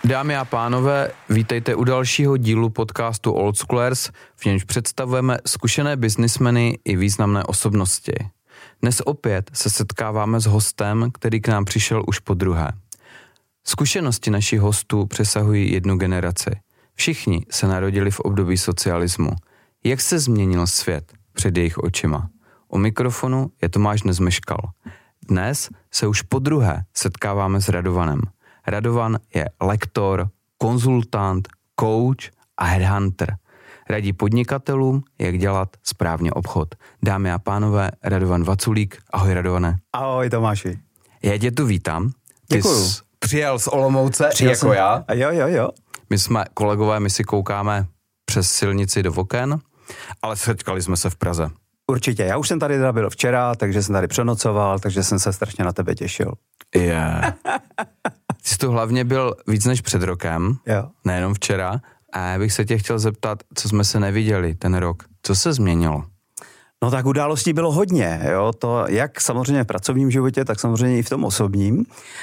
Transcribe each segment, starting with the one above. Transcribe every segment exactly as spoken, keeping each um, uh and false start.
Dámy a pánové, vítejte u dalšího dílu podcastu Old Schoolers, v němž představujeme zkušené biznismeny i významné osobnosti. Dnes opět se setkáváme s hostem, který k nám přišel už po druhé. Zkušenosti našich hostů přesahují jednu generaci. Všichni se narodili v období socialismu. Jak se změnil svět před jejich očima? U mikrofonu je Tomáš Nezmeškal. Dnes se už po druhé setkáváme s Radovanem. Radovan je lektor, konzultant, coach a headhunter. Radí podnikatelům, jak dělat správně obchod. Dámy a pánové, Radovan Vaculík. Ahoj, Radované. Ahoj, Tomáši. Já tě tu vítám. Ty Děkuju. jsi přijel z Olomouce, Přijel jako jsem. já. Jo, jo, jo. My jsme kolegové, my si koukáme přes silnici do oken, ale setkali jsme se v Praze. Určitě. Já už jsem tady teda byl včera, takže jsem tady přenocoval, takže jsem se strašně na tebe těšil. Je. Yeah. Ty jsi tu hlavně byl víc než před rokem, Jo. nejenom včera, a já bych se tě chtěl zeptat, co jsme se neviděli ten rok. Co se změnilo? No tak událostí bylo hodně, jo, to jak samozřejmě v pracovním životě, tak samozřejmě i v tom osobním.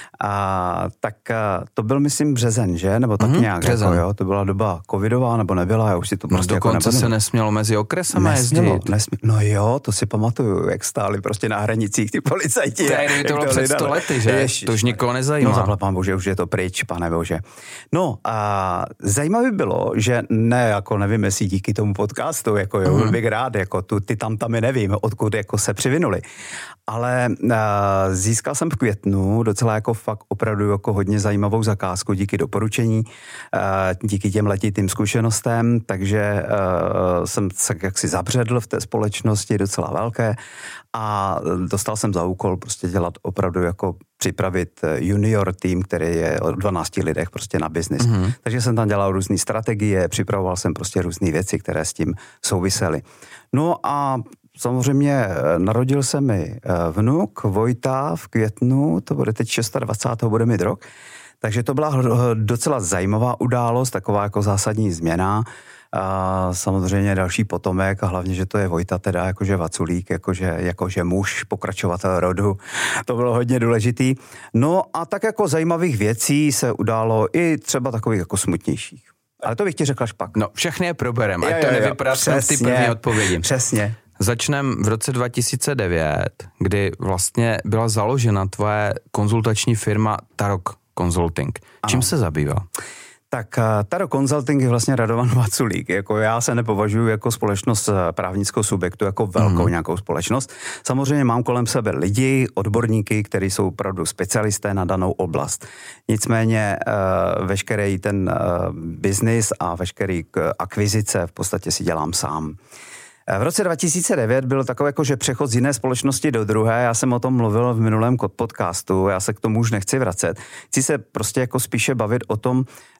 A tak a, to byl, myslím, březen, že? Nebo tak mm-hmm, nějak, březen. Jako, jo, to byla doba covidová, nebo nebyla, já už si to No prostě dokonce jako se nesmělo mezi okresama nesmělo, jezdit. nesmělo. No jo, to si pamatuju, jak stáli prostě na hranicích ty policajti. Tehdy to bylo před sto lety, že? Ježiš, to už nikoho nezajímá. No zapla pán bože, už je to pryč, pane bože. No a zajímavé bylo, že ne, jako nevím, jestli díky tomu podcastu, jako jo, mm. bych rád, jako tu, ty tam tam nevím, odkud jako se přivinuli. Ale uh, získal jsem v květnu docela jako fakt opravdu jako hodně zajímavou zakázku díky doporučení, uh, díky těm letitým zkušenostem, takže uh, jsem se jaksi zabředl v té společnosti docela velké a dostal jsem za úkol prostě dělat opravdu jako připravit junior tým, který je o dvanácti lidech prostě na biznis. Mm-hmm. Takže jsem tam dělal různé strategie, připravoval jsem prostě různé věci, které s tím souvisely. No a samozřejmě narodil se mi vnuk Vojta v květnu, to bude teď dvacátého šestého bude mít rok, takže to byla docela zajímavá událost, taková jako zásadní změna. A samozřejmě další potomek a hlavně, že to je Vojta teda jakože Vaculík, jakože, jakože muž, pokračovatel rodu. To bylo hodně důležitý. No a tak jako zajímavých věcí se událo i třeba takových jako smutnějších. Ale to bych ti řekl až pak. No všechny je proberem, ať to nevypracujeme v ty první odpovědi. Přesně. Začneme v roce dva tisíce devět, kdy vlastně byla založena tvoje konzultační firma Tarok Consulting. Čím ano. se zabýval? Tak Tarok Consulting je vlastně Radovan Vaculík. Jako já se nepovažuji jako společnost právnického subjektu, jako velkou mm. nějakou společnost. Samozřejmě mám kolem sebe lidi, odborníky, kteří jsou opravdu specialisté na danou oblast. Nicméně uh, veškerý ten uh, biznis a veškerý akvizice v podstatě si dělám sám. V roce dva tisíce devět byl takový jako, že přechod z jiné společnosti do druhé, já jsem o tom mluvil v minulém podcastu, já se k tomu už nechci vracet. Chci se prostě jako spíše bavit o tom,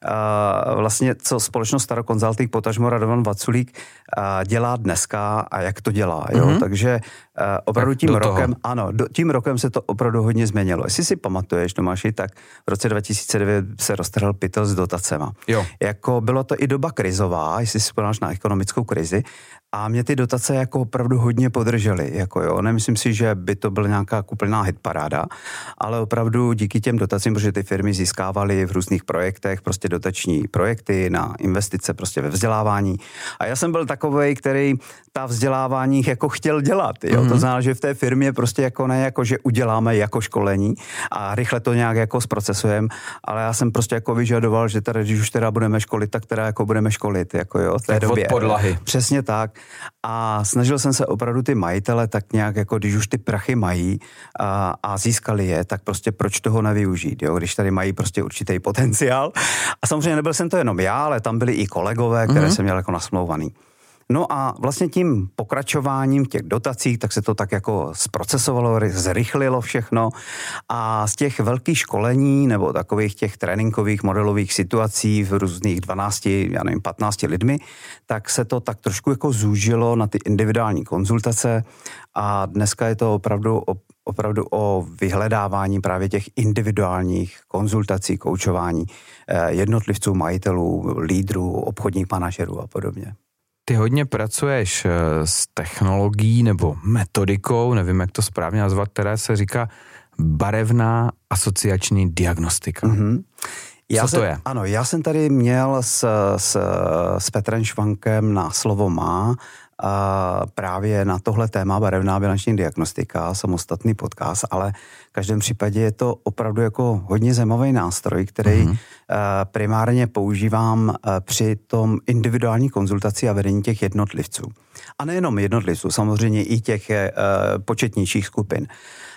uh, vlastně, co společnost Tarok Consulting, potažmo Radovan Vaculík uh, dělá dneska a jak to dělá, jo, mm-hmm. takže uh, opravdu tím rokem, ano, do, tím rokem se to opravdu hodně změnilo. Jestli si pamatuješ, Tomáši, tak v roce dva tisíce devět se roztrhl pytel s dotacema. Jo. Jako bylo to i doba krizová, jestli si vzpomínáš na ekonomickou krizi, a mě ty dotace jako opravdu hodně podržely, jako jo, nemyslím si, že by to byla nějaká úplná hitparáda, ale opravdu díky těm dotacím, protože ty firmy získávaly v různých projektech prostě dotační projekty na investice prostě ve vzdělávání. A já jsem byl takovej, který ta vzdělávání jako chtěl dělat, jo, mm-hmm. to znamená, že v té firmě prostě jako ne, jako že uděláme jako školení a rychle to nějak jako zprocesujeme, ale já jsem prostě jako vyžadoval, že teda, když už teda budeme školit, tak teda jako budeme školit, jako jo, v té době. Od podlahy. Přesně tak. A snažil jsem se opravdu ty majitele tak nějak, jako když už ty prachy mají a, a získali je, tak prostě proč toho nevyužít, jo? Když tady mají prostě určitý potenciál. A samozřejmě nebyl jsem to jenom já, ale tam byli i kolegové, které mm-hmm. jsem měl jako nasmlouvaný. No a vlastně tím pokračováním těch dotací, tak se to tak jako zprocesovalo, zrychlilo všechno a z těch velkých školení nebo takových těch tréninkových modelových situací v různých dvanácti, já nevím, patnácti lidmi, tak se to tak trošku jako zúžilo na ty individuální konzultace a dneska je to opravdu opravdu o vyhledávání právě těch individuálních konzultací, koučování jednotlivců, majitelů, lídrů, obchodních manažerů a podobně. Ty hodně pracuješ s technologií nebo metodikou, nevím, jak to správně nazvat, která se říká barevná asociační diagnostika. Mm-hmm. Já Co jsem, to je? Ano, já jsem tady měl s, s, s Petrem Švankem na Slovo má a právě na tohle téma barevná bilanční diagnostika, samostatný podcast, ale v každém případě je to opravdu jako hodně zajímavý nástroj, který mm-hmm. primárně používám při tom individuální konzultaci a vedení těch jednotlivců. A nejenom jednotlivců, samozřejmě i těch početnějších skupin.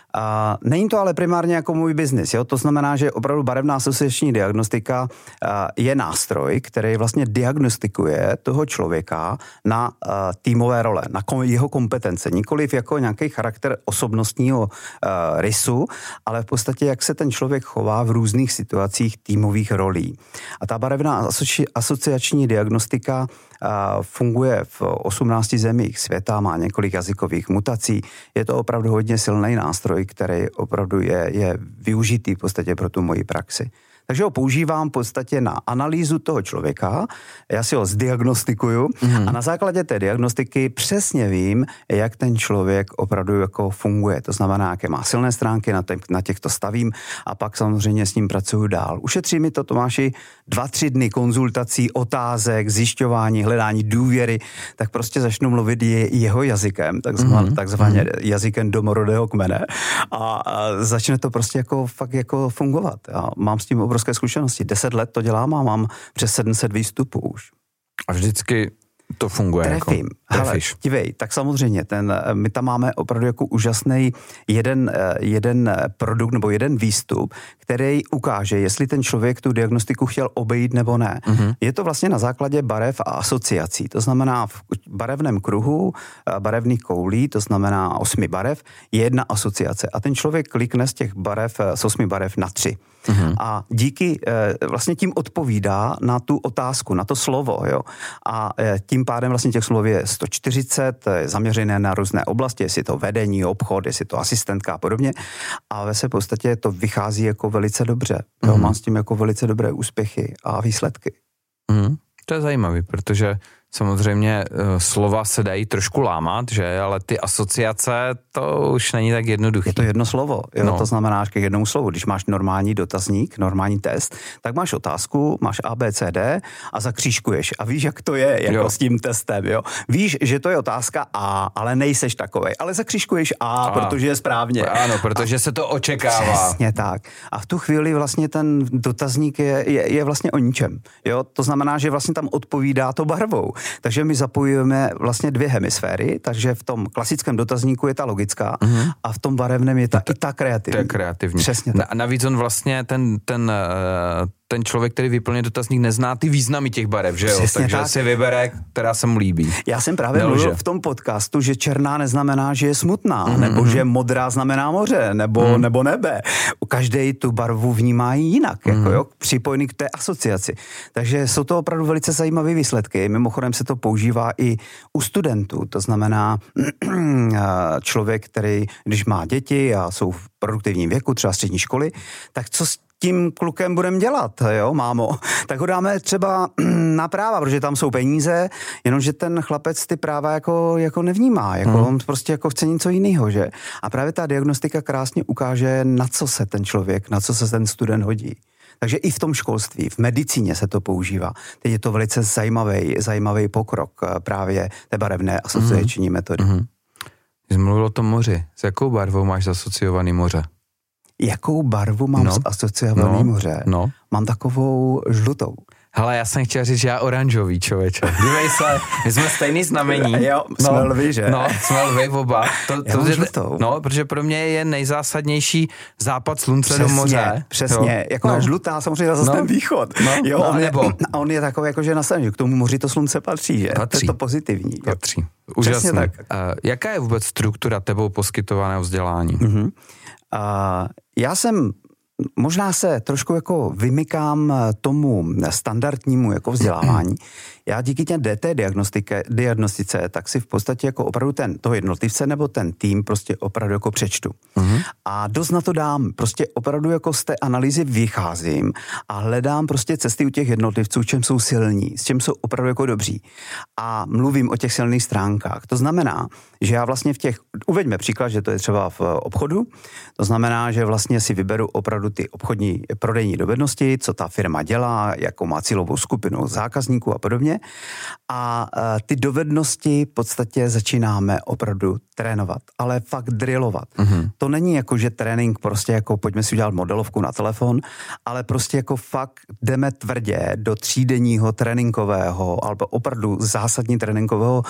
A není to ale primárně jako můj biznis, jo? To znamená, že opravdu barevná asociační diagnostika je nástroj, který vlastně diagnostikuje toho člověka na týmové role, na jeho kompetence, nikoliv jako nějaký charakter osobnostního rysu, ale v podstatě jak se ten člověk chová v různých situacích týmových rolí. A ta barevná asoci- asociační diagnostika funguje v osmnácti zemích světa, má několik jazykových mutací. Je to opravdu hodně silný nástroj, který opravdu je, je využitý v podstatě pro tu moji praxi. Takže ho používám v podstatě na analýzu toho člověka, já si ho zdiagnostikuju mm. a na základě té diagnostiky přesně vím, jak ten člověk opravdu jako funguje. To znamená, jaké má silné stránky, na, těch, na těchto stavím a pak samozřejmě s ním pracuju dál. Ušetří mi to, Tomáši, dva, tři dny konzultací, otázek, zjišťování, hledání důvěry, tak prostě začnu mluvit je, jeho jazykem, takzvaně, mm. takzvaně mm. jazykem domorodého kmene a, a začne to prostě jako fakt jako fungovat. Já mám s tím obrovské zkušenosti. Deset let to dělám a mám přes sedm set výstupů už. A vždycky to funguje. Trefím. Jako, hele, dívej, tak samozřejmě, ten, my tam máme opravdu jako úžasný jeden, jeden produkt nebo jeden výstup, který ukáže, jestli ten člověk tu diagnostiku chtěl obejít nebo ne. Mm-hmm. Je to vlastně na základě barev a asociací. To znamená v barevném kruhu, barevných koulí, to znamená osmi barev, je jedna asociace. A ten člověk klikne z těch barev, z osmi barev na tři. Mm-hmm. A díky, vlastně tím odpovídá na tu otázku, na to slovo, jo. A tím pádem vlastně těch slov je sto čtyřicet, zaměřené na různé oblasti, jestli to vedení, obchod, jestli to asistentka a podobně. A ve se v podstatě to vychází jako velice dobře. Jo, mm. Mám s tím jako velice dobré úspěchy a výsledky. Mm. To je zajímavý, protože samozřejmě slova se dají trošku lámat, že, ale ty asociace, to už není tak jednoduché. Je to jedno slovo, jo? No. To znamená k jednomu slovu. Když máš normální dotazník, normální test, tak máš otázku, máš A, B, C, D a zakřížkuješ. A víš, jak to je, jako jo. s tím testem, jo. Víš, že to je otázka A, ale nejseš takovej, ale zakřížkuješ A, a, protože je správně. Ano, protože a se to očekává. Přesně tak. A v tu chvíli vlastně ten dotazník je, je, je vlastně o ničem, jo. To znamená, že vlastně tam odpovídá to barvou. Takže my zapojujeme vlastně dvě hemisféry, takže v tom klasickém dotazníku je ta logická mm-hmm. a v tom barevném je ta, to, i ta kreativní. To je kreativní. Přesně tak. A navíc on vlastně ten, ten, ten člověk, který vyplňuje dotazník, nezná ty významy těch barev, že jo? Přesně takže tak. si vybere, která se mu líbí. Já jsem právě Nelže. mluvil v tom podcastu, že černá neznamená, že je smutná, mm-hmm. nebo že modrá znamená moře, nebo, mm. nebo nebe. Každý tu barvu vnímá jinak, mm. jako jo, připojený k té asociaci. Takže jsou to opravdu velice zajímavé výsledky. Mimochodem se to používá i u studentů, to znamená člověk, který, když má děti a jsou v produktivním věku, třeba střední školy, tak co s tím klukem budeme dělat, jo, mámo? Tak ho dáme třeba na práva, protože tam jsou peníze, jenomže ten chlapec ty práva jako, jako nevnímá, jako hmm. on prostě jako chce něco jiného, že? A právě ta diagnostika krásně ukáže, na co se ten člověk, na co se ten student hodí. Takže i v tom školství, v medicíně se to používá. Teď je to velice zajímavý, zajímavý pokrok právě té barevné asociační mm. metody. Mm. Jsi mluvil o tom moři. S jakou barvou máš asociovaný moře? Jakou barvu mám no. asociovaný no. moře? No. Mám takovou žlutou. Hele, já jsem chtěl říct, že já oranžový, člověče. Dívej se, my jsme stejný znamení. Jo, jsme no, lvi, že? No, jsme lvi oba. To, to, to, no, protože pro mě je nejzásadnější západ slunce přesně, do moře. Přesně, jo. jako no. žlutá, samozřejmě zase no. ten východ. No, jo, no, on, nebo. Je, on je takový jako, že nastaven, že k tomu moři to slunce patří, že? Patří. To je to pozitivní. Patří. Úžasně. Tak. Uh, jaká je vůbec struktura tebou poskytovaného vzdělání? Uh-huh. Uh, já jsem Možná se trošku jako vymykám tomu standardnímu jako vzdělávání. Já díky těm D T diagnostice, tak si v podstatě jako opravdu ten, toho jednotlivce nebo ten tým prostě opravdu jako přečtu. Uh-huh. A dost na to dám. Prostě opravdu jako z té analýzy vycházím a hledám prostě cesty u těch jednotlivců, čem jsou silní, s čem jsou opravdu jako dobří. A mluvím o těch silných stránkách. To znamená, že já vlastně v těch, uveďme příklad, že to je třeba v obchodu, to znamená, že vlastně si vyberu opravdu opravdu ty obchodní prodejní dovednosti, co ta firma dělá, jakou má cílovou skupinu zákazníků a podobně. A ty dovednosti v podstatě začínáme opravdu trénovat, ale fakt drillovat. Mm-hmm. To není jako, že trénink prostě jako pojďme si udělat modelovku na telefon, ale prostě jako fakt jdeme tvrdě do třídenního tréninkového alebo opravdu zásadní tréninkového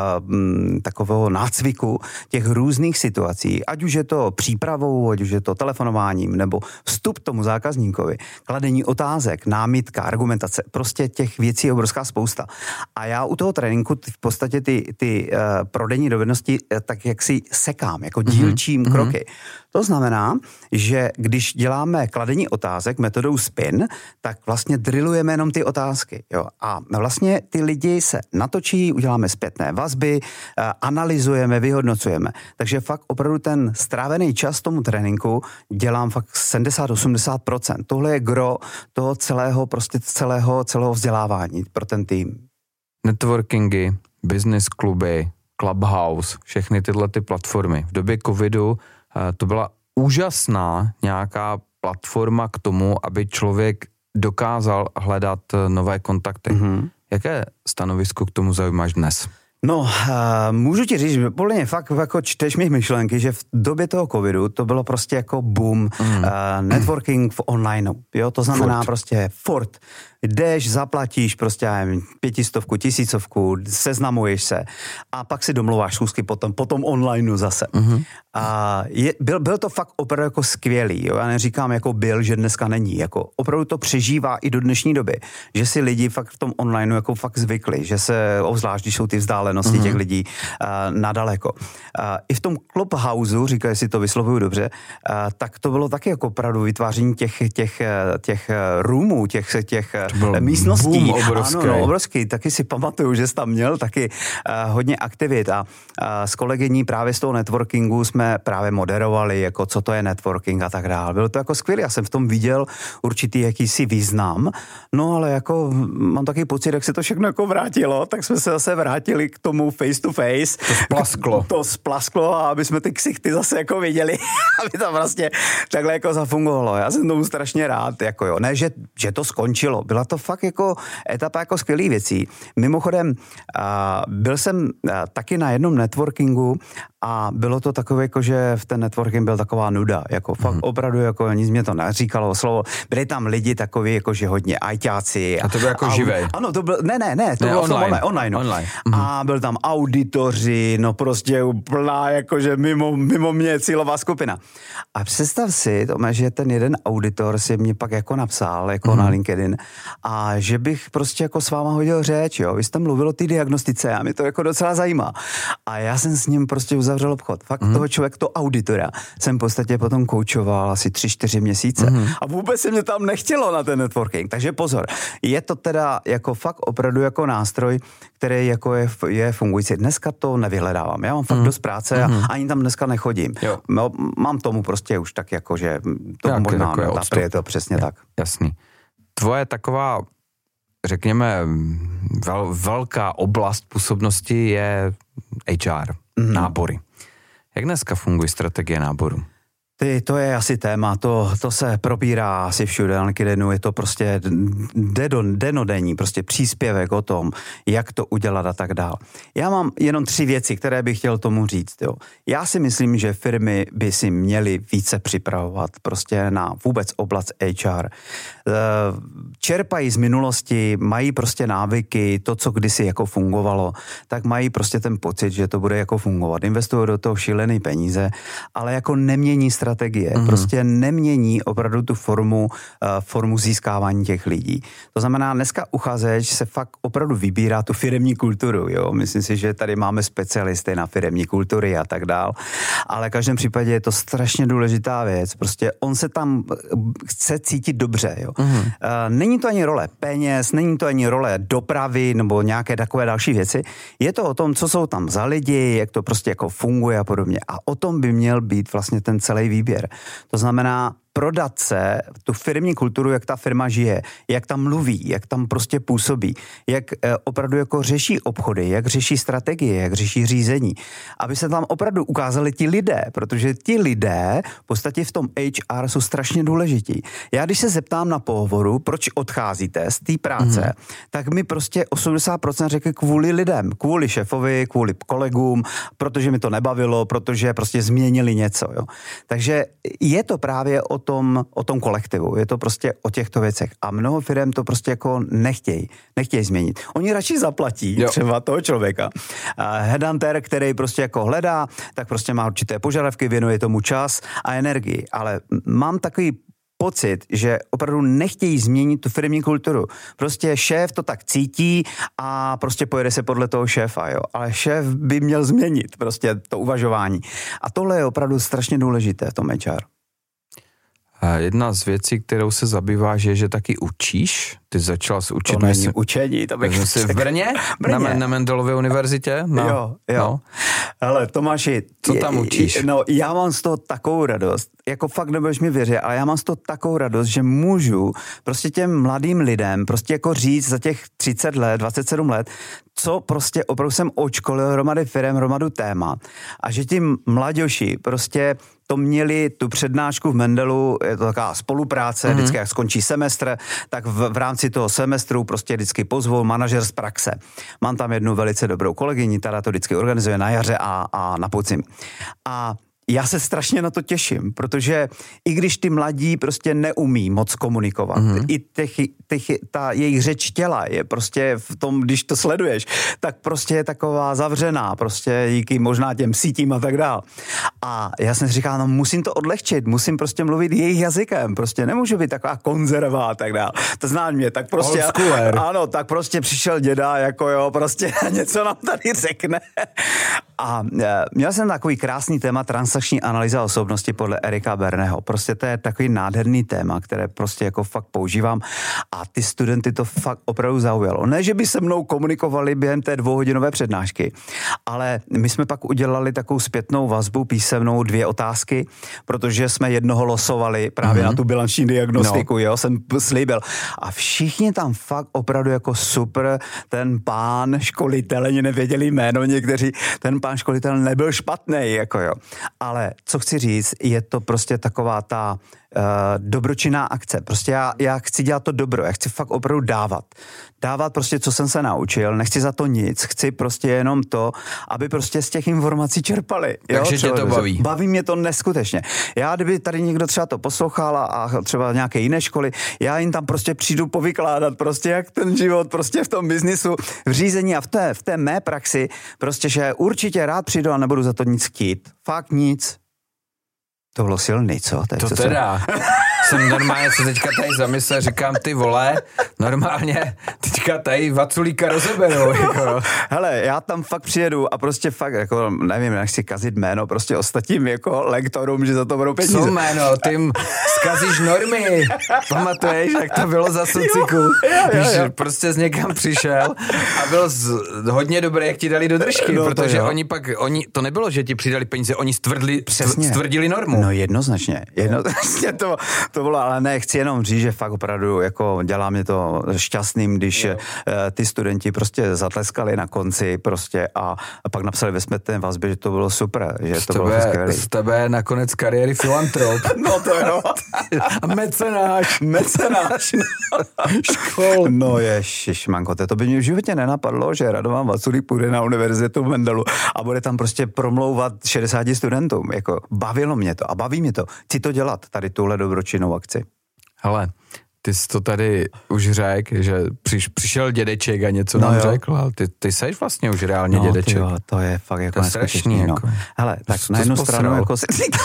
uh, takového nácviku těch různých situací, ať už je to přípravou, ať už je to telefonováním, nebo vstup tomu zákazníkovi, kladení otázek, námitka, argumentace, prostě těch věcí je obrovská spousta. A já u toho tréninku v podstatě ty, ty uh, prodejní dovednosti uh, tak jak si sekám, jako dílčím mm-hmm. kroky. To znamená, že když děláme kladení otázek metodou spin, tak vlastně drillujeme jenom ty otázky. Jo? A vlastně ty lidi se natočí, uděláme zpětné vazby, analyzujeme, vyhodnocujeme. Takže fakt opravdu ten strávený čas tomu tréninku dělám fakt sedmdesát až osmdesát procent. Tohle je gro toho celého, prostě celého, celého vzdělávání pro ten tým. Networkingy, business kluby, Clubhouse, všechny tyhle ty platformy. V době covidu to byla úžasná nějaká platforma k tomu, aby člověk dokázal hledat nové kontakty. Mm-hmm. Jaké stanovisko k tomu zaujímáš dnes? No, uh, můžu ti říct, že podle mě fakt jako čteš mi myšlenky, že v době toho covidu to bylo prostě jako boom, mm. uh, networking v online, jo, to znamená furt. prostě furt. Jdeš, zaplatíš prostě pětistovku, tisícovku, seznamuješ se a pak si domluváš schůzky potom, potom online zase. Mm-hmm. A je, byl, byl to fakt opravdu jako skvělý, jo? Já neříkám jako byl, že dneska není, jako opravdu to přežívá i do dnešní doby, že si lidi fakt v tom online jako fakt zvykli, že se, obzvlášť, když jsou ty vzdálenosti mm-hmm. těch lidí uh, nadaleko. Uh, I v tom Clubhouse, říkají si to vyslovuju dobře, uh, tak to bylo taky jako opravdu vytváření těch, těch, těch roomů, těch, těch místností. Boom obrovský. Ano, no, obrovský. Taky si pamatuju, že jsi tam měl taky uh, hodně aktivit a uh, s kolegyní právě z toho networkingu jsme právě moderovali, jako co to je networking a tak dále. Bylo to jako skvělé. Já jsem v tom viděl určitý jakýsi význam, no ale jako mám taky pocit, jak se to všechno jako vrátilo, tak jsme se zase vrátili k tomu face to face. To splasklo. To splasklo a aby jsme ty ksichty zase jako viděli, aby to vlastně takhle jako zafungovalo. Já jsem tomu strašně rád, jako jo. Ne, že, že to skončilo. Byla to fakt jako etapa jako skvělých věcí. Mimochodem, a, byl jsem a, taky na jednom networkingu a bylo to takové, jako, že v ten networking byl taková nuda. Jako fakt hmm. opravdu, jako nic mě to neříkalo slovo. Byli tam lidi takový, jako že hodně ajťáci. A to bylo jako a, živej. Ano, to byl, ne, ne, ne, to ne, bylo online. online. online, online. Hmm. A byl tam auditoři, no prostě úplná, jakože mimo, mimo mě cílová skupina. A představ si, Tome, že ten jeden auditor si mě pak jako napsal, jako hmm. na LinkedIn, a že bych prostě jako s váma hodil řeč, jo. Vy jste mluvil o té diagnostice a mě to jako docela zajímá. A já jsem s ním prostě uzavřel obchod. Fakt mm. toho člověk, to auditora, jsem v podstatě potom koučoval asi tři, čtyři měsíce. Mm. A vůbec se mě tam nechtělo na ten networking. Takže pozor, je to teda jako fakt opravdu jako nástroj, který jako je, je fungující. Dneska to nevyhledávám. Já mám fakt mm. dost práce a mm. ani tam dneska nechodím. Jo. Mám tomu prostě už tak jako, že to jak možná je, je to přesně je, tak. Jasný. Tvoje taková, řekněme, vel, velká oblast působnosti je H R, mm. nábory. Jak dneska fungují strategie náboru? Ty, to je asi téma, to, to se probírá asi všude, na LinkedInu, je to prostě denodenní, prostě příspěvek o tom, jak to udělat a tak dál. Já mám jenom tři věci, které bych chtěl tomu říct. Jo. Já si myslím, že firmy by si měly více připravovat prostě na vůbec oblast H R. Čerpají z minulosti, mají prostě návyky, to, co kdysi jako fungovalo, tak mají prostě ten pocit, že to bude jako fungovat. Investují do toho šílený peníze, ale jako nemění strategie, mm-hmm. prostě nemění opravdu tu formu, uh, formu získávání těch lidí. To znamená, dneska uchazeč se fakt opravdu vybírá tu firemní kulturu, jo. Myslím si, že tady máme specialisty na firemní kultury a tak dál, ale v každém případě je to strašně důležitá věc. Prostě on se tam chce cítit dobře, jo. Mm-hmm. Uh, není to ani role peněz, není to ani role dopravy nebo nějaké takové další věci. Je to o tom, co jsou tam za lidi, jak to prostě jako funguje a podobně. A o tom by měl být vlastně ten celý výběr. To znamená, prodat se, tu firmní kulturu, jak ta firma žije, jak tam mluví, jak tam prostě působí, jak opravdu jako řeší obchody, jak řeší strategie, jak řeší řízení, aby se tam opravdu ukázali ti lidé, protože ti lidé v podstatě v tom H R jsou strašně důležití. Já když se zeptám na pohovoru, proč odcházíte z té práce, mm. tak mi prostě osmdesát procent řekne kvůli lidem, kvůli šéfovi, kvůli kolegům, protože mi to nebavilo, protože prostě změnili něco. Jo. Takže je to právě o tom, o tom kolektivu, je to prostě o těchto věcech. A mnoho firem to prostě jako nechtějí, nechtějí změnit. Oni radši zaplatí jo. třeba toho člověka. A headhunter, který prostě jako hledá, tak prostě má určité požadavky, věnuje tomu čas a energii. Ale mám takový pocit, že opravdu nechtějí změnit tu firmní kulturu. Prostě šéf to tak cítí a prostě pojede se podle toho šéfa, jo. Ale šéf by měl změnit prostě to uvažování. A tohle je opravdu strašně důležité v tom H R. Jedna z věcí, kterou se zabýváš, je, že taky učíš. Ty začal s učit. To není učení, to bych jsi v Brně? Brně? Na, na Mendelově univerzitě? No. Jo, jo. No. Hele, Tomáši. Co tam učíš? No, já mám z toho takovou radost. Jako fakt nebudeš mi věřit, ale já mám z toho takovou radost, že můžu prostě těm mladým lidem prostě jako říct za těch třicet let, dvacet sedm let, co prostě opravdu jsem očkolil hromady firem, hromadu téma. A že ti mladěši prostě to měli tu přednášku v Mendelu, je to taková spolupráce, mm-hmm. vždycky jak skončí semestr, tak v, v rámci toho semestru prostě vždycky pozvou manažer z praxe. Mám tam jednu velice dobrou kolegyni, která to vždycky organizuje na jaře a, a na podzim. A já se strašně na to těším, protože i když ty mladí prostě neumí moc komunikovat, mm-hmm. i těch, těch, ta jejich řeč těla je prostě v tom, když to sleduješ, tak prostě je taková zavřená, prostě díky možná těm sítím a tak dál. A já jsem si říkal, no musím to odlehčit, musím prostě mluvit jejich jazykem, prostě nemůžu být taková konzerva a tak dál. To znáš mě, tak prostě, ano, tak prostě přišel děda, jako jo, prostě něco nám tady řekne. A měl jsem takový krásný téma transakční analýza osobnosti podle Erika Berneho. Prostě to je takový nádherný téma, které prostě jako fakt používám a ty studenty to fakt opravdu zaujalo. Ne, že by se mnou komunikovali během té dvouhodinové přednášky, ale my jsme pak udělali takovou zpětnou vazbu, písemnou, dvě otázky, protože jsme jednoho losovali právě mm-hmm. na tu bilanční diagnostiku, no. jo, jsem slíbil. A všichni tam fakt opravdu jako super, ten pán školitel, ani nevěděli jméno někteří, ten pán školitel nebyl špatný, jako jo. Ale co chci říct, je to prostě taková ta uh, dobročinná akce. Prostě já, já chci dělat to dobro, já chci fakt opravdu dávat. Dávat prostě, co jsem se naučil, nechci za to nic, chci prostě jenom to, aby prostě z těch informací čerpali. Takže tě to baví. Baví mě to neskutečně. Já, kdyby tady někdo třeba to poslouchal a třeba nějaké jiné školy, já jim tam prostě přijdu povykládat prostě, jak ten život prostě v tom biznisu, v řízení a v té, v té mé praxi, prostě, že určitě rád přijdu a nebudu za to nic chtít. Fakt nic. To bylo silný, co? Teď, to co teda. Jsem normálně se teďka tady zamyslel, říkám, ty vole, normálně teďka tady Vaculíka rozeberou. Jako. Hele, já tam fakt přijedu a prostě fakt, jako nevím, nechci kazit jméno, prostě ostatním jako lektorům, že za to budou peníze. Co jméno? Ty jim zkazíš normy. Pamatuješ, jak to bylo za sociku? Jo, jo, jo, jo. Prostě z někam přišel a byl z, hodně dobré, jak ti dali do držky, no, protože oni pak, oni, to nebylo, že ti přidali peníze, oni stvrdli, stvrdili normu. No jednoznačně, jednoznačně to, to bylo, ale ne, chci jenom říct, že fakt opravdu jako dělá mě to šťastným, když jo. ty studenti prostě zatleskali na konci prostě a, a pak napsali ve zpětné vazbě, že to bylo super, že z to tebe, bylo skvělý. Z tebe nakonec kariéry filantrop. No to jo. A mecenáš. Mecenáš. Škol. No ježišmanko, to by mě v životě nenapadlo, že Radovan Vaculík půjde na univerzitu v Mendelu a bude tam prostě promlouvat šedesáti studentům. Jako bavilo mě to a baví mě to. Chci to dělat, tady tuhle dobročinnou akci. Hele, ty jsi to tady už řekl, že přiš, přišel dědeček a něco no nám jo. řekl, ale ty, ty seš vlastně už reálně no, dědeček. Jo, to je fakt jako neskutečný. No. Jako. Hele, tak to na jednu stranu jako si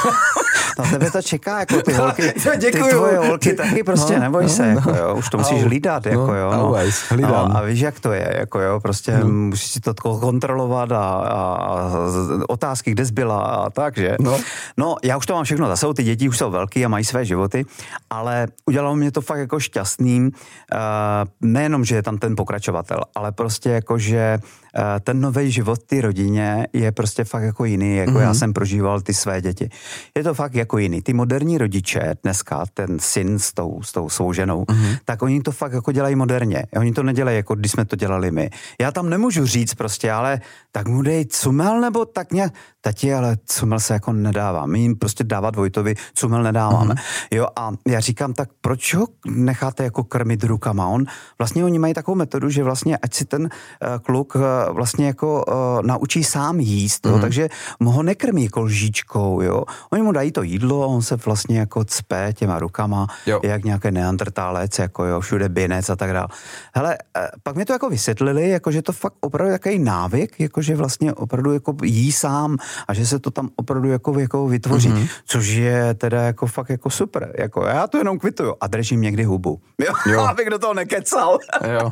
na tebe to čeká, jako ty holky, ty tvoje holky taky prostě, no, neboj no, se, jako jo, už to musíš hlídat, jako no, jo. No. Always, hlídám. A, a víš, jak to je, jako jo, prostě no. musíš si to kontrolovat a, a, a otázky, kde jsi byla a tak, že? No. no, já už to mám všechno za sebou, ty děti už jsou velký a mají své životy, ale udělalo mě to fakt jako jako šťastný, nejenom, že je tam ten pokračovatel, ale prostě jako, že ten nový život v té rodině je prostě fakt jako jiný, jako mm-hmm. já jsem prožíval ty své děti. Je to fakt jako jiný. Ty moderní rodiče dneska, ten syn s tou, s tou svou ženou, mm-hmm. tak oni to fakt jako dělají moderně. Oni to nedělají jako když jsme to dělali my. Já tam nemůžu říct prostě, ale tak mu dej cumel nebo tak nějak, tati, ale cumel se jako nedává. My jim prostě dávat Vojtovi cumel nedáváme. Mm-hmm. Jo, a já říkám, tak proč ho necháte jako krmit rukama? On, vlastně oni mají takovou metodu, že vlastně ať si ten uh, kluk uh, vlastně jako uh, naučí sám jíst, jo, mm-hmm. takže mu ho nekrmí jako lžičkou, jo. Oni mu dají to jídlo, on se vlastně jako cpe těma rukama, jo. jak nějaký neandertálec, jako jo, všude binec a tak dále. Hele, uh, pak mi to jako vysvětlili, jako že to fakt opravdu takový návyk, jako že vlastně opravdu jako jí sám a že se to tam opravdu jako, jako vytvoří, mm-hmm. což je teda jako fakt jako super, jako já to jenom kvituju a držím někdy hubu, jo, jo. abych do toho nekecal. Jo.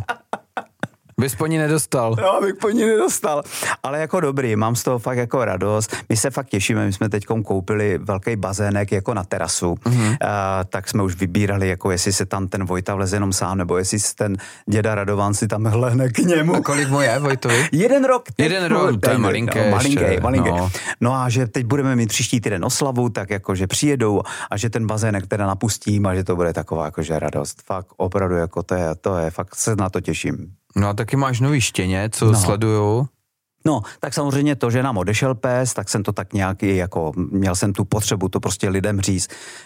Bys po ní nedostal. Jo, abych po ní nedostal. Ale jako dobrý, mám z toho fakt jako radost. My se fakt těšíme, my jsme teďkom koupili velký bazének jako na terasu, mm-hmm. uh, tak jsme už vybírali, jako jestli se tam ten Vojta vleze jenom sám, nebo jestli se ten děda Radovan si tam hlehne k němu. A kolik mu je Vojtovi? Jeden rok. Jeden rok, to je malinké no, malinký, ještě. Malinký. No. no a že teď budeme mít příští týden oslavu, tak jako, že přijedou a že ten bazének teda napustím a že to bude taková jakože radost. Fakt opravdu jako to je, to je, fakt se na to těším. No a taky máš nový štěně, co no. sleduju. No, tak samozřejmě to, že nám odešel pes, tak jsem to tak nějaký, jako měl jsem tu potřebu to prostě lidem říct,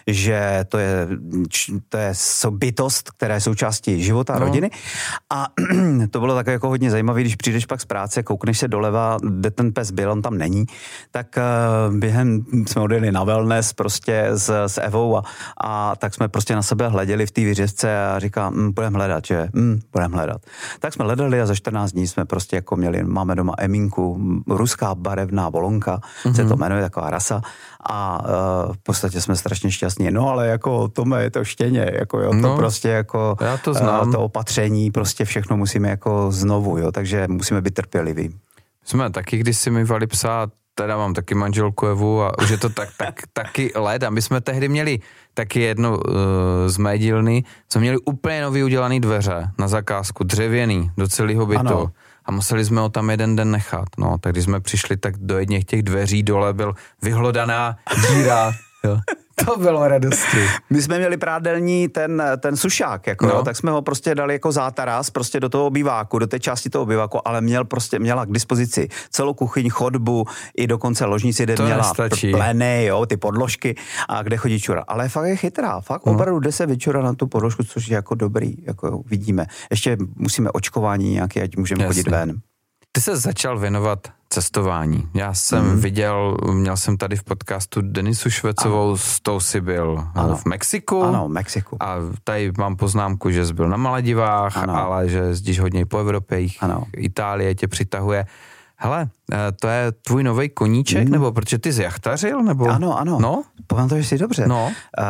že to je, to je bytost, která je součástí života a no. rodiny. A to bylo tak jako hodně zajímavé, když přijdeš pak z práce, koukneš se doleva, kde ten pes byl, on tam není, tak uh, během jsme odjeli na wellness prostě s, s Evou a, a tak jsme prostě na sebe hleděli v té vyřezce a říkám, hm, budeme hledat, že? Hm, budeme hledat. Tak jsme hledali a za čtrnáct dní jsme prostě jako měli, máme doma Eminku, ruská barevná volonka, mm-hmm. se to jmenuje, taková rasa a uh, v podstatě jsme strašně šťastní. No ale jako Tome, je to štěně, jako jo, no, to prostě jako já to znám. Uh, to opatření, prostě všechno musíme jako znovu, jo, takže musíme být trpěliví. Jsme taky, když si mývali psa, teda mám taky manželku Evu a už je to tak, tak, taky let a my jsme tehdy měli taky jedno uh, z mé dílny, jsme měli úplně nový udělaný dveře na zakázku, dřevěný do celého bytu. Ano. A museli jsme ho tam jeden den nechat. No, tak když jsme přišli, tak do jedněch těch dveří dole byl vyhlodaná díra. Jo. To bylo radosti. My jsme měli prádelní ten, ten sušák, jako, no. jo, tak jsme ho prostě dali jako zátaras prostě do toho obýváku, do té části toho obýváku, ale měl prostě, měla k dispozici celou kuchyň, chodbu i dokonce ložnici, kde to měla pleny, jo, ty podložky a kde chodí čura. Ale fakt je chytrá, fakt no. opravdu jde se vyčura na tu podložku, což je jako dobrý, jako vidíme. Ještě musíme očkování nějaké, ať můžeme Jasně. chodit ven. Ty se začal věnovat cestování. Já jsem mm. viděl, měl jsem tady v podcastu Denisu Švecovou, ano. s tou si byl ano. v Mexiku. Ano, v Mexiku. A tady mám poznámku, že jsi byl na Maledivách, ano. ale že jezdíš hodně po Evropě, ano. Itálie tě přitahuje. Hele, to je tvůj novej koníček, mm. nebo protože ty jsi jachtařil, nebo? Ano, ano. No? Pamatuješ si dobře. No. Uh,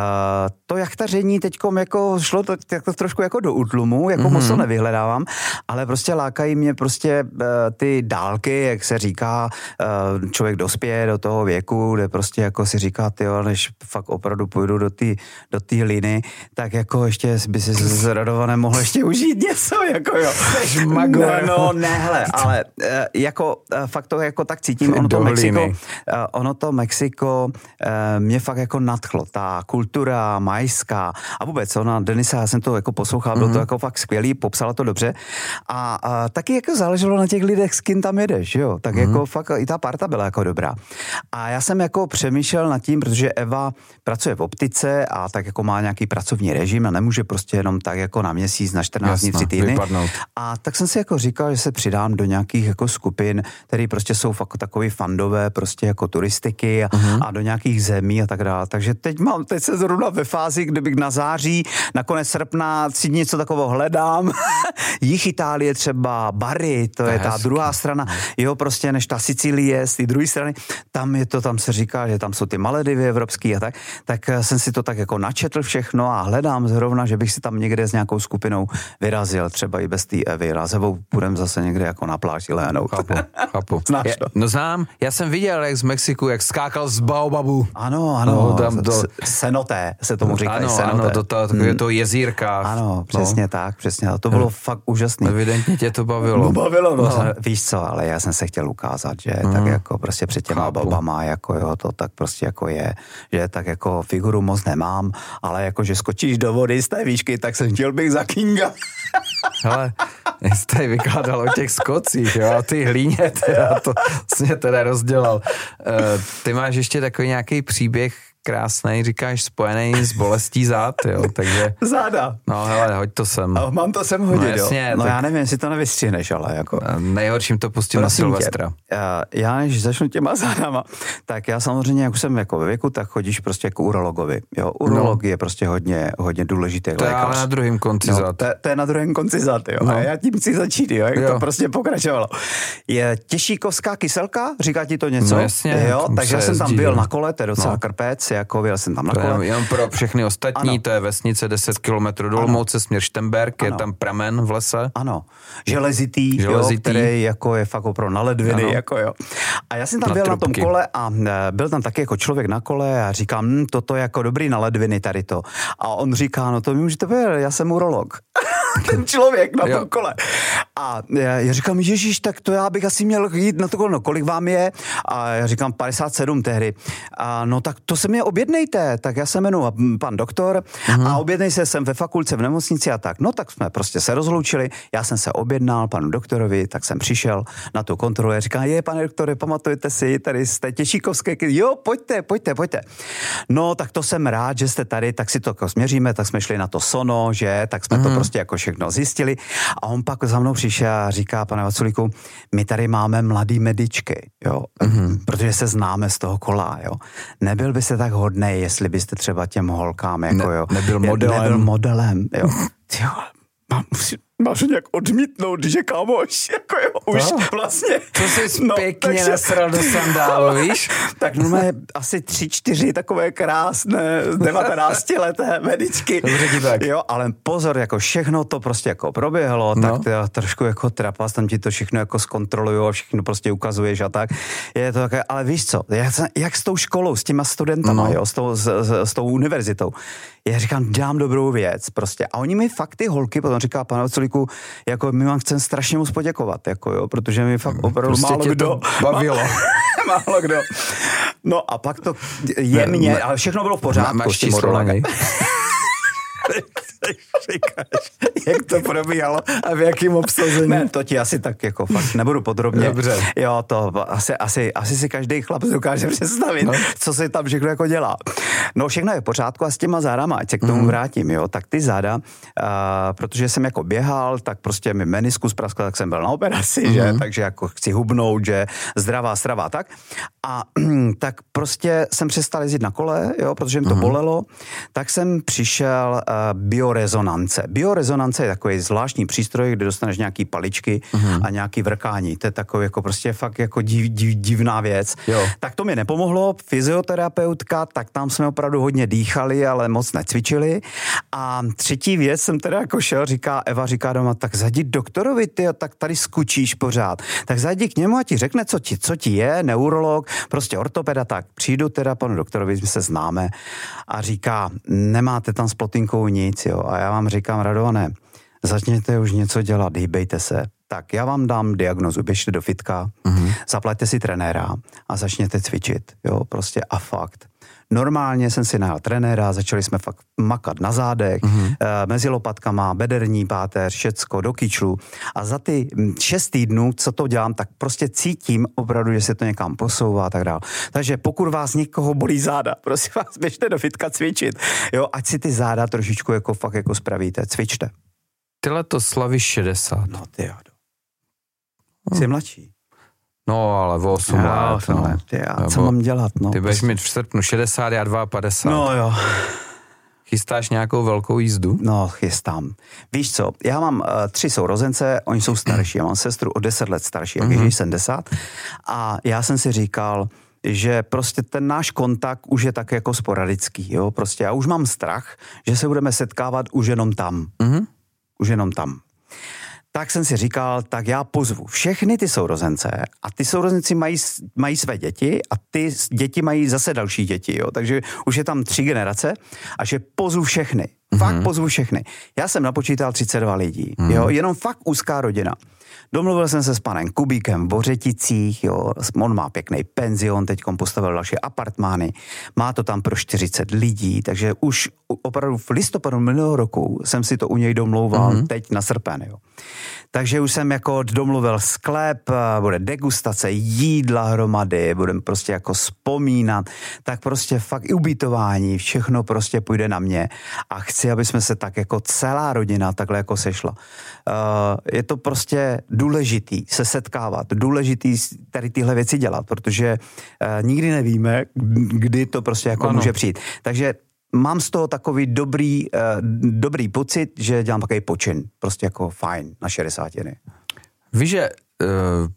to jachtaření teďkom jako šlo to, to trošku jako do útlumu, jako mm-hmm. moc to nevyhledávám, ale prostě lákají mě prostě uh, ty dálky, jak se říká, uh, člověk dospěje do toho věku, kde prostě jako si říká, tyjo, než fakt opravdu půjdu do té do té liny, tak jako ještě by si s Radovanem mohl ještě užít něco, jako jo. No, no, ne, hele, ale uh, jako uh, fakt to jako tak cítím, ono to Mexiko, uh, ono to Mexiko uh, mě fakt jako nadchlo, ta kultura majská a vůbec ona, Denisa, já jsem to jako poslouchal, bylo mm-hmm. to jako fakt skvělý, popsala to dobře a, a taky jako záleželo na těch lidech, s kým tam jedeš, jo, tak mm-hmm. jako fakt i ta parta byla jako dobrá. A já jsem jako přemýšlel nad tím, protože Eva pracuje v optice a tak jako má nějaký pracovní režim a nemůže prostě jenom tak jako na měsíc, na čtrnáct dní, tři týdny. A tak jsem si jako říkal, že se přidám do nějakých jako skupin, které prostě jsou fakt takový fandové, prostě jako turistiky a, mm-hmm. a do nějakých zemí a tak dále. Takže teď mám, teď se zrovna ve fázi, kdybych na září, na konec srpna si něco takového hledám. Jich Itálie třeba, Bari, to, to je ta hezky. Druhá strana, jo, prostě než ta Sicílie z té druhé strany, tam je to, tam se říká, že tam jsou ty Maledivy evropský a tak, tak jsem si to tak jako načetl všechno a hledám zrovna, že bych si tam někde s nějakou skupinou vyrazil, třeba i bez té Evy. A s Evou půjdem zase někde jako na pláži léhnout. chápu. Znáš to? Je, no znám, já jsem viděl, jak z Mexiku, jak skákal z baobabu. Ano, ano, no, tam do... senoté se tomu říká. Ano, senoté. ano, do toho, takového toho jezírka. Ano, přesně no. tak, přesně. To bylo no. fakt úžasný. Evidentně tě to bavilo. No, bavilo, no. no. Víš co, ale já jsem se chtěl ukázat, že mm. tak jako prostě před těma babama, jako jo, to tak prostě jako je, že tak jako figuru moc nemám, ale jako, že skočíš do vody z té výšky, tak jsem chtěl bych za Kinga. Hele, jsi tady vykládal o těch skocích, jo, a ty hlíně, teda, to mě teda rozdělal. Uh, ty máš ještě takový nějaký příběh krásnej, říkáš, spojený s bolestí zád, jo, takže... Záda. No hele, hoď to sem. A mám to sem hodit, no, jasně, jo. No tak... já nevím, jestli to nevystřihneš, ale jako... Nejhorším to pustím na Silvestra. Tě, já, než začnu těma zádama, tak já samozřejmě, jak už jsem jako ve věku, tak chodíš prostě k urologovi, jo. Urolog no. je prostě hodně, hodně důležitý lékař. To je ale na druhém konci no, zad. To, to je na druhém konci zad, jo. No. A já tím chci začít, jo, jak jo. to prostě pokračovalo. Je těšíkovská kyselka, říká ti to něco? No jasně. Jo, takže já jsem tam jezdí, byl jo. na kole, to je docela no. krpec, jako byl jsem tam na kole. Jenom pro všechny ostatní, ano. To je vesnice deset kilometrů do Olomouce, směr Štemberk, ano. Je tam pramen v lese. Ano, železitý, železitý. Jo, který jako je fakt opravdu na ledviny, ano. jako jo. A já jsem tam na byl trubky. Na tom kole a byl tam taky jako člověk na kole a říkám, hm, toto je jako dobrý na ledviny tady to. A on říká, no to mi můžete vědět, já jsem urolog. Ten člověk na tom kole. A já, já říkám, ježíš, tak to já bych asi měl jít na to kolo, no kolik vám je? A já říkám, padesát sedm tehdy. A no tak to se mě objednejte, tak já se jmenuji pan doktor mm-hmm. a objednej se, jsem ve fakultce v nemocnici a tak. No tak jsme prostě se rozloučili, já jsem se objednal panu doktorovi, tak jsem přišel na tu kontrolu a říkám, je, pane doktore, pamatujete si tady z té Těšíkovské, jo, pojďte, pojďte, pojďte. No tak to jsem rád, že jste tady, tak si to jako směříme, tak jsme šli na to sono, že, tak jsme mm-hmm. to prostě jako všechno zjistili a on pak za mnou přišel a říká, pane Vaculíku, my tady máme mladý medičky, jo, mm-hmm. protože se známe z toho kola, jo. Nebyl by se tak hodnej, jestli byste třeba těm holkám, jako ne, jo. Nebyl modelem. Nebyl modelem, jo. Jo, mám, máš ho nějak odmítnout, že kámoš, jako jo, už no. vlastně. To jsi no, pěkně takže, nasral do sandálu, víš? Tak no máme asi tři, čtyři takové krásné devatenáctileté medičky. Dobře ti tak. Jo, ale pozor, jako všechno to prostě jako proběhlo, no. tak to trošku jako trapas, tam ti to všechno jako zkontroluju a všechno prostě ukazuješ a tak. Je to také, ale víš co, jak, jak s tou školou, s těma studentama, no. jo, s tou, s, s, s tou univerzitou. Já říkám, dělám dobrou věc prostě. A oni mi fakt ty holky, potom říká pane Vaculíku, jako my vám chcem strašně moc poděkovat, jako jo, protože mi fakt opravdu prostě málo kdo bavilo. málo kdo. No a pak to jemně, ale všechno bylo v pořádku. Máš číslo na něj? Říkáš, jak to probíhalo a v jakým obsazení? Ne, to ti asi tak jako fakt nebudu podrobně. Dobře. Jo, to asi, asi, asi si každý chlap dokáže představit, no. co se tam všechno jako dělá. No všechno je v pořádku a s těma zádama, ať se k tomu mm. vrátím, jo, tak ty záda, uh, protože jsem jako běhal, tak prostě mi meniskus praskl, tak jsem byl na operaci, mm. že, takže jako chci hubnout, že zdravá strava, tak. A tak prostě jsem přestal jezdit na kole, jo, protože mi to mm. bolelo, tak jsem přišel uh, biorezonance. Biorezonance je takový zvláštní přístroj, kde dostaneš nějaký paličky mm. a nějaký vrkání. To je takový jako prostě fakt jako div, div, divná věc. Jo. Tak to mi nepomohlo, fyzioterapeutka, tak tam jsme opravdu hodně dýchali, ale moc necvičili. A třetí věc jsem teda jako šel, říká Eva, říká doma, tak zajdi doktorovi, ty, tak tady skučíš pořád. Tak zajdi k němu a ti řekne, co ti, co ti je, neurolog, prostě ortopeda, tak přijdu teda panu doktorovi, my se známe a říká, nemáte tam s plotinkou nic, jo. A já vám říkám, Radované, začněte už něco dělat, hýbejte se. Tak já vám dám diagnozu, běžte do fitka, mm-hmm. zaplaťte si trenéra a začněte cvičit, jo, prostě a fakt. Normálně jsem si najal trenéra, začali jsme fakt makat na zádech, mm-hmm. e, mezi lopatkama, bederní páteř, všecko, do kyčlu. A za ty šest týdnů, co to dělám, tak prostě cítím opravdu, že se to někam posouvá a tak dále. Takže pokud vás někoho bolí záda, prosím vás, běžte do fitka cvičit. Jo, ať si ty záda trošičku jako fakt jako spravíte, cvičte. Ty letos slavíš šedesát. No ty jo. Jsi mladší. No, ale o osm let. No. Já, co mám dělat? No, ty budeš mít v srpnu šedesát, já padesát dva. No jo. Chystáš nějakou velkou jízdu? No, chystám. Víš co, já mám uh, tři sourozence, oni jsou starší, já mám sestru o deset let starší, jak mm-hmm. je sedmdesát. A já jsem si říkal, že prostě ten náš kontakt už je tak jako sporadický, jo, prostě já už mám strach, že se budeme setkávat už jenom tam. Mm-hmm. Už jenom tam. tak jsem si říkal, tak já pozvu všechny ty sourozence a ty sourozenci mají, mají své děti a ty děti mají zase další děti, jo. Takže už je tam tři generace a že pozvu všechny. Fakt mm-hmm. pozvu všechny. Já jsem napočítal třicet dva lidí, mm-hmm. jo, jenom fakt úzká rodina. Domluvil jsem se s panem Kubíkem v Bořeticích, jo, on má pěkný penzion, teďkom postavil další apartmány, má to tam pro čtyřicet lidí, takže už opravdu v listopadu minulého roku jsem si to u něj domlouval, mm-hmm. teď na srpen, jo. Takže už jsem jako domluvil sklep, bude degustace, jídla hromady, budeme prostě jako vzpomínat, tak prostě fakt i ubytování, všechno prostě půjde na mě a chci, aby jsme se tak jako celá rodina takhle jako sešla. Uh, je to prostě důležitý se setkávat, důležitý tady tyhle věci dělat, protože uh, nikdy nevíme, kdy to prostě jako ano. může přijít. Takže mám z toho takový dobrý, uh, dobrý pocit, že dělám takový počin. Prostě jako fajn na šedesátiny. Víš, že uh,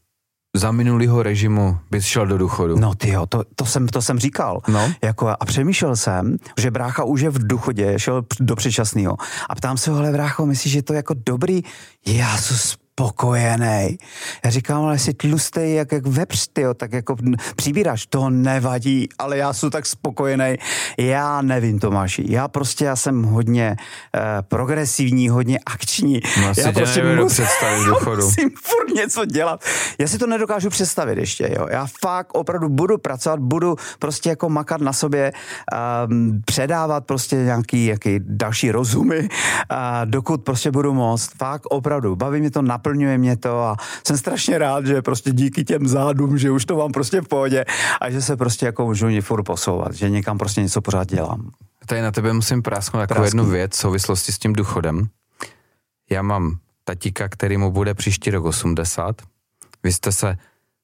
za minulýho režimu bys šel do důchodu? No tyjo, to, to, jsem, to jsem říkal. No. Jako, a přemýšlel jsem, že brácha už je v důchodě, šel do předčasného. A ptám se ho, ale brácho, myslíš, že to je jako dobrý? Já jsem spokojenej. Já říkám, ale jsi tlustej jak, jak vepř, tyjo, tak jako přibíráš, to nevadí, ale já jsem tak spokojenej. Já nevím, Tomáši, já prostě, já jsem hodně uh, progresivní, hodně akční. No, já prostě musím, musím furt něco dělat. Já si to nedokážu představit ještě, jo. Já fakt opravdu budu pracovat, budu prostě jako makat na sobě, um, předávat prostě nějaký, nějaký další rozumy, uh, dokud prostě budu moct. Fakt opravdu, baví mě to, naplňuje mě to a jsem strašně rád, že prostě díky těm zádům, že už to mám prostě v pohodě a že se prostě jako můžu furt posouvat, že někam prostě něco pořád dělám. Tady na tebe musím prásknout jako jednu věc v souvislosti s tím důchodem. Já mám tatíka, který mu bude příští rok osmdesát. Vy jste se,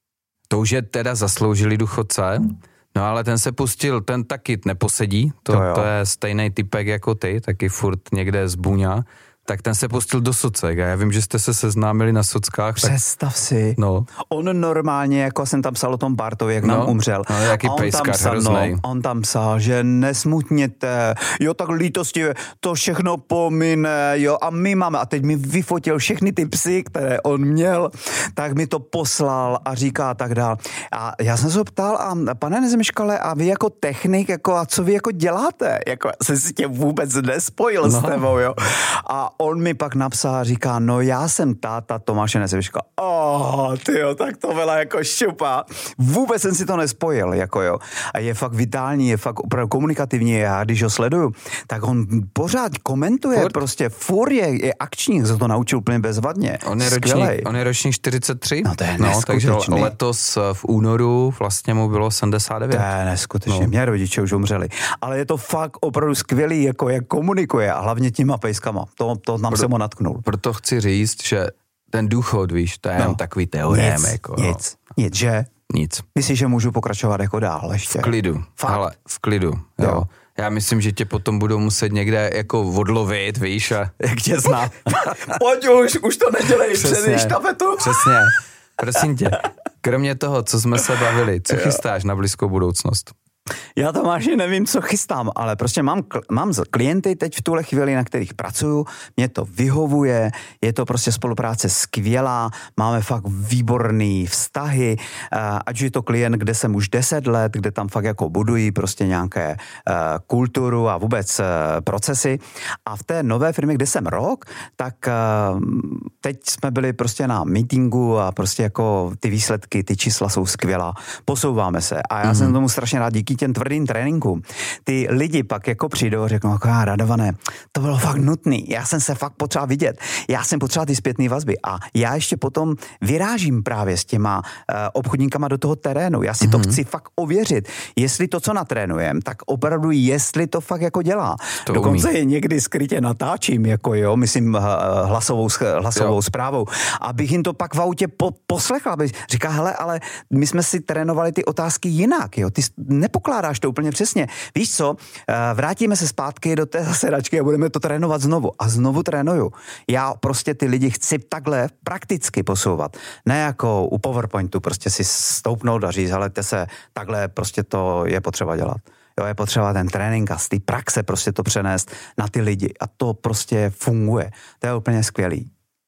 to už je teda zasloužilý důchodce, no ale ten se pustil, ten taky neposedí, to, to, to je stejný typek jako ty, taky furt někde z Buňa, tak ten se pustil do socek a já vím, že jste se seznámili na sockách. Představ tak... si, no. On normálně, jako jsem tam psal o tom Bartovi, jak no. nám umřel. No, jaký on pejskař tam psal, hroznej. No, on tam psal, že nesmutněte, jo, tak lítostivě, to všechno pomine, jo, a my máme, a teď mi vyfotil všechny ty psy, které on měl, tak mi to poslal a říká tak dál. A já jsem se ptal, a pane Nezemškale, a vy jako technik, jako, a co vy jako děláte? Jako, jsem si tě vůbec nespojil no. s tebou, jo. A on mi pak napsal a říká, no já jsem táta Tomáše Nezemškala. Oh, tyjo, tak to byla jako šupa. Vůbec jsem si to nespojil, jako jo. A je fakt vitální, je fakt opravdu komunikativní. Já když ho sleduju, tak on pořád komentuje, furt? prostě furt je, je akční, se to naučil úplně bezvadně. On je ročník, on je ročník čtyřicet tři. No to je no, takže letos v únoru vlastně mu bylo sedmdesát devět. To je neskutečně. No. Mě rodiče už umřeli. Ale je to fakt opravdu skvělý, jako jak komunikuje a hlavně těma pejskama. To, to nám se mu natknul. Proto chci říct, že ten důchod, víš, to je no. jen takový teorem. Nic, jako, nic, no. nic, že? Nic. Myslíš, že můžu pokračovat jako dál ještě? V klidu, fakt? Ale v klidu, jo. jo. Já myslím, že tě potom budou muset někde jako odlovit, víš, a jak tě zná. Pojď už, už to nedělej, předej štafetu. Přesně, prosím tě. Kromě toho, co jsme se bavili, co chystáš na blízkou budoucnost? Já Tomáši nevím, co chystám, ale prostě mám, mám klienty teď v tuhle chvíli, na kterých pracuju, mě to vyhovuje, je to prostě spolupráce skvělá, máme fakt výborný vztahy, ať je to klient, kde jsem už deset let, kde tam fakt jako budují prostě nějaké uh, kulturu a vůbec uh, procesy. A v té nové firmě, kde jsem rok, tak uh, teď jsme byli prostě na meetingu a prostě jako ty výsledky, ty čísla jsou skvělá, posouváme se a já mm-hmm. jsem tomu strašně rád díky těm tvrdým tréninkům. Ty lidi pak jako přijdou a řeknou, jako já Radované, to bylo fakt nutný, já jsem se fakt potřeba vidět, já jsem potřeba ty zpětné vazby a já ještě potom vyrážím právě s těma uh, obchodníkama do toho terénu, já si mm-hmm. to chci fakt ověřit, jestli to, co natrénujem, tak opravdu jestli to fakt jako dělá. To Dokonce umí. Je někdy skrytě natáčím, jako jo, myslím uh, hlasovou, hlasovou zprávou, abych jim to pak v autě po, poslechla, aby říká, hele, ale my jsme si trénovali ty otázky jinak, jo, ty nepokládáš to úplně přesně. Víš co, vrátíme se zpátky do té zasedačky a budeme to trénovat znovu. A znovu trénuju. Já prostě ty lidi chci takhle prakticky posouvat. Ne jako u PowerPointu prostě si stoupnout a říct, ale se takhle prostě to je potřeba dělat. Jo, je potřeba ten trénink a z té praxe prostě to přenést na ty lidi. A to prostě funguje. To je úplně skvělý.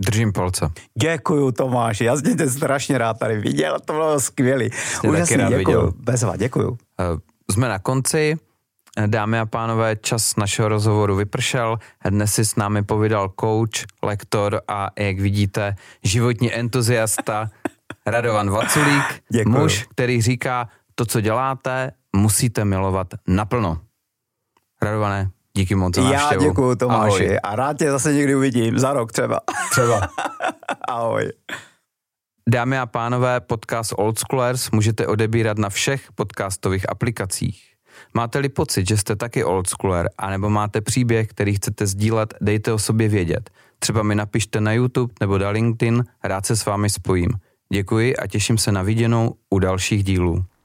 Držím palce. Děkuju, Tomáš, já jsem tě strašně rád tady viděl, to bylo skvělý. Úžasný, děkuju. Bezva, děkuju. Jsme na konci. Dámy a pánové, čas našeho rozhovoru vypršel. Dnes si s námi povídal coach, lektor a, jak vidíte, životní entuziasta Radovan Vaculík. Děkuju. Muž, který říká, to, co děláte, musíte milovat naplno. Radované, díky moc za návštěvu. Já děkuju, Tomáši. Ahoj. A rád tě zase někdy uvidím, za rok třeba. Třeba. Ahoj. Dámy a pánové, podcast Old Schoolers můžete odebírat na všech podcastových aplikacích. Máte-li pocit, že jste taky old schooler, anebo máte příběh, který chcete sdílet, dejte o sobě vědět. Třeba mi napište na YouTube nebo na LinkedIn, rád se s vámi spojím. Děkuji a těším se na viděnou u dalších dílů.